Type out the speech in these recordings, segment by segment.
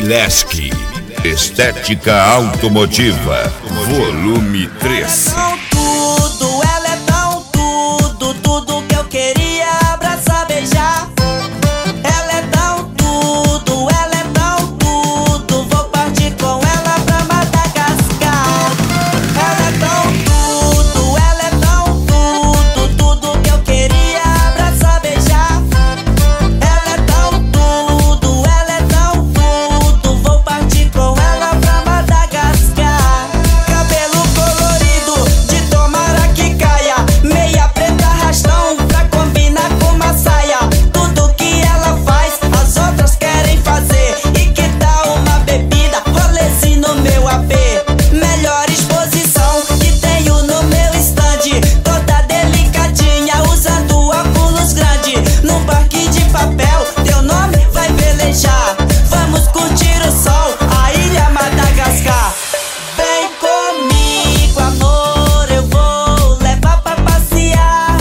Mileski, Estética Automotiva, volume 3. Tudo, ela é tão tudo, tudo que eu queria abraçar, beijar. Ela é tão tudo, ela é tão tudo, vou partir com ela pra Madagascar. Ela é tão tudo, ela é tão tudo, tudo que eu queria abraçar, beijar. Ela é tão tudo, ela é tão tudo, vou partir com ela pra Madagascar. Cabelo colorido, de tomara que caia, meia preta arrastão pra combinar com uma saia. Tudo que ela faz, as outras querem fazer. E que tal uma bebida, rolezinho no meu AP? Melhor exposição que tenho no meu stand, toda delicadinha, usando óculos grande. Num parque de papel, teu nome vai velejar. Vamos curtir o sol, a ilha Madagascar. Vem comigo, amor, eu vou levar pra passear.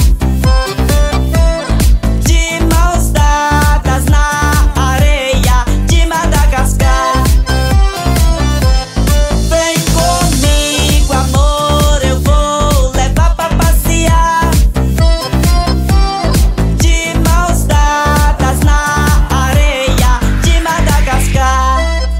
De mãos dadas na areia de Madagascar. Vem comigo, amor, eu vou levar pra passear. De mãos dadas na areia de Madagascar.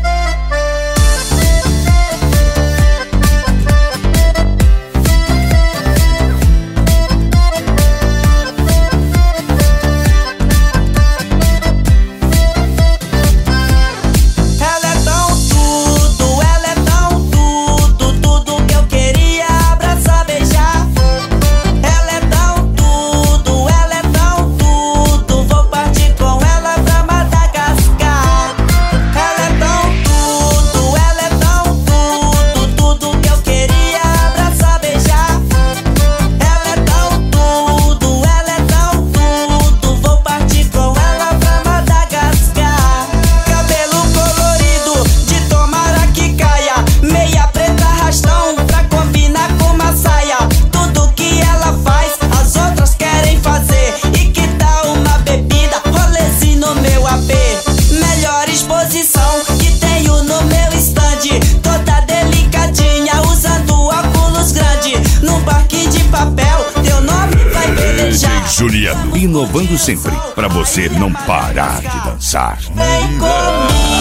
Ela é tão tudo, ela é tão tudo, tudo que eu queria abraçar, beijar. Ela é tão tudo, ela é tão tudo, vou partir com ela pra Madagascar. Ela é tão tudo, ela é tão tudo, tudo que eu queria abraçar, beijar. Ela é tão tudo, ela é tão tudo, vou partir com ela pra Madagascar. Cabelo colorido, de tomara que caia, meia preta arrastão pra combinar com uma saia. Tudo que ela faz, as outras querem fazer. E que tal uma bebida, rolezinho no meu AP? Melhor exposição que tenho no meu stand, toda delicadinha, usando óculos grande. Num parque de papel, teu nome vai velejar. Juliano, inovando sempre, pra você não parar de dançar. Vem comigo.